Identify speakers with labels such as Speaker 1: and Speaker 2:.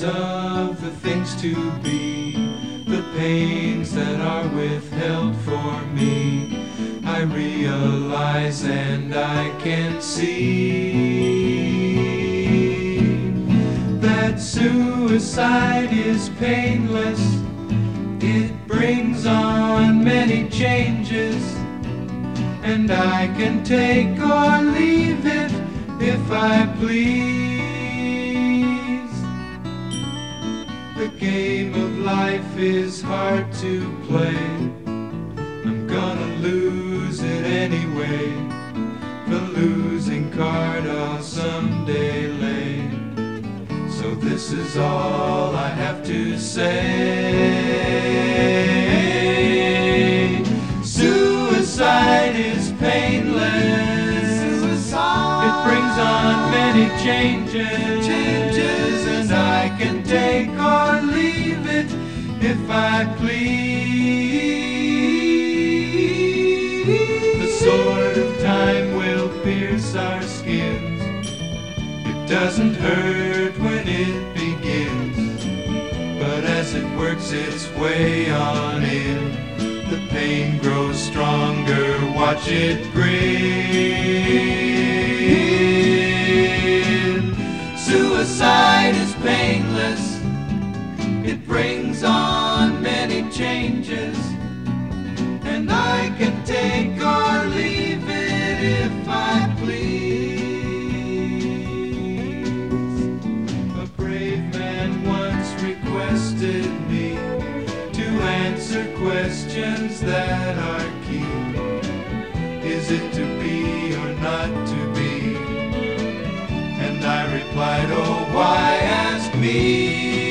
Speaker 1: visions of the things to be, the pains that are withheld for me, I realize and I can see that suicide is painless. It brings on many changes, and I can take or leave it if I please. The game of life is hard to play. I'm gonna lose it anyway. The losing card I'll someday lay. So this is all I have to say. Suicide is painless. Suicide. It brings on many changes, and I can take or leave it if I please. The sword of time will pierce our skins. It doesn't hurt when it begins, but as it works its way on in, the pain grows stronger, watch it grin. Suicide is painless. It brings on many changes, and I can take or leave it if I please. A brave man once requested me to answer questions that are key. Is it to be or not to be? And I replied, oh, why ask me?